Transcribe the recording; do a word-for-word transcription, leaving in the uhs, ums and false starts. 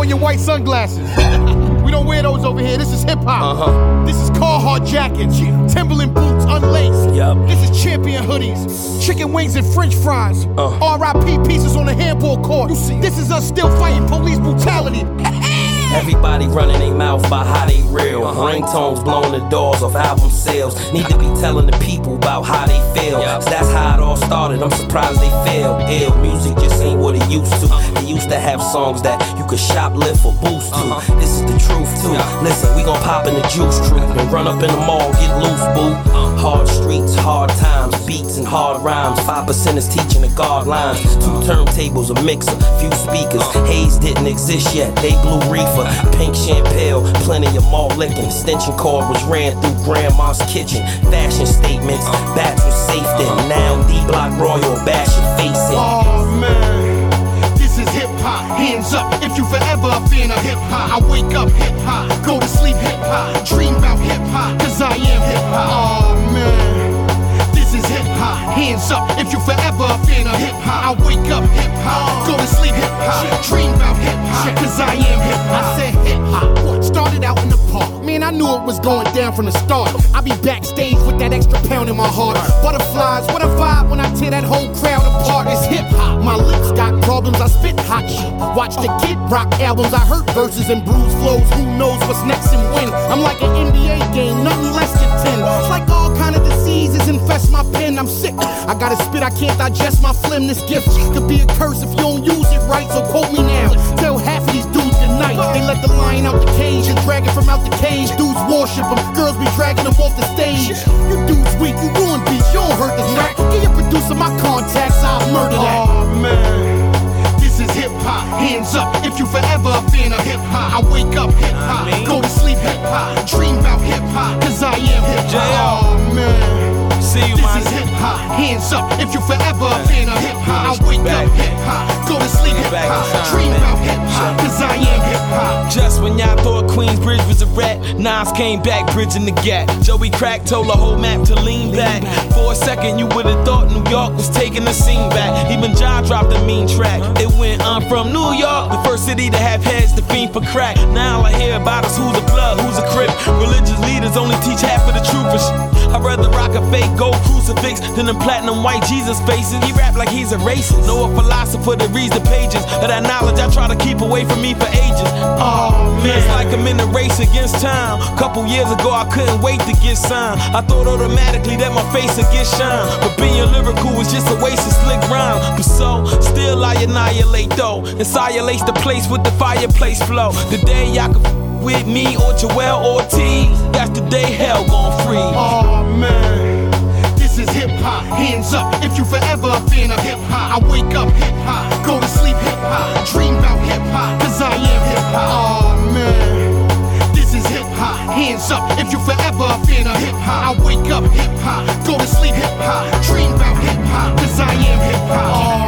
on your white sunglasses. We don't wear those over here. This is hip hop. Uh-huh. This is Carhartt jackets, Timberland boots, unlaced. Yep. This is Champion hoodies, chicken wings and French fries. Uh. R I P pieces on the handball court. This is us still fighting police brutality. Everybody running their mouth by how they real. Ringtones blowing the doors off album sales. Need to be telling the people about how they feel. So that's how it all started. I'm surprised they failed. Ill music just ain't what it used to. They used to have songs that you could shoplift or boost to. This is the truth too. Listen, we gon' pop in the juice truth and run up in the mall, get loose, boo. Hard streets, hard times, beats and hard rhymes. Five percent is teaching the guard lines. Two turntables, a mixer, few speakers. Haze didn't exist yet. They blew reefer. Pink champagne, plenty of malt licking. Extension cord was ran through grandma's kitchen. Fashion statements, bats was safe then. Now D-Block Royal bash your face in. Oh man, this is hip hop. Hands up if you forever a fan of hip hop. I wake up hip hop, go to sleep hip hop, dream about hip hop, cause I am hip hop. Oh man, this is hip hop. Hands up if you forever a fan of hip hop. I wake up hip hop, go to sleep hip hop, dream about hip hop, cause I am hip hop. I said hip hop. Started out in the park. Man, I knew it was going down from the start. I be backstage with that extra pound in my heart. Butterflies, what a vibe when I tear that whole crowd apart. It's hip hop. My lips got problems, I spit hot shit. Watch the Kid Rock albums, I hurt verses and bruise flows. Who knows what's next and when? I'm like an N B A game, nothing less than ten. It's like all kind of diseases infest my pen. I'm sick. I gotta spit, I can't digest my phlegm. This gift could be a curse if you don't use it right. So quote me now. Tell half of these dudes good night. They let the lion out the cage and drag it from out the cage. Dudes worship them, girls be dragging them off the stage. You dudes weak, you ruin beats, you don't hurt the track. Get your producer my contacts, I'll murder that. Oh man, this is hip hop. Hands up if you forever a fan of hip hop. I wake up hip hop, go to sleep hip hop, dream about hip hop, cause I am hip hop. Oh man, see you, this man. is hip hop. Hands up if you forever a fan of hip hop. I wake up hip hop, go to sleep hip hop, dream about hip hop, cause I am hip hop. Just when y'all thought Queensbridge was a rat, Nas came back bridging the gap. Joey Crack told the whole map to lean back. For a second you would've thought New York was taking the scene back. Even Ja dropped a mean track. It went, I'm from New York, the first city to have heads to fiend for crack. Now all I hear about is who's a blood, who's a crip. Religious leaders only teach half of the truth. I'd rather rock a fake gold crucifix than them platinum white Jesus faces. He rap like he's a racist. Know a philosopher that reads the pages of that knowledge I try to keep away from me for ages. Oh man, it's like I'm in a race against time. Couple years ago I couldn't wait to get signed. I thought automatically that my face would get shine, but being lyrical was just a waste of slick rhyme. But so, still I annihilate though, and annihilate the place with the fireplace flow. The day y'all can f with me or Joel Ortiz, that's the day hell gon' free. Oh man, this is hip hop. Hands up if you forever a fan of hip hop. I wake up hip hop, go to sleep hip hop, dream about hip hop, cause I am hip hop. Oh man, this is hip hop. Hands up if you forever a fan of hip hop. I wake up hip hop, go to sleep hip hop, dream about hip hop, cause I am hip hop.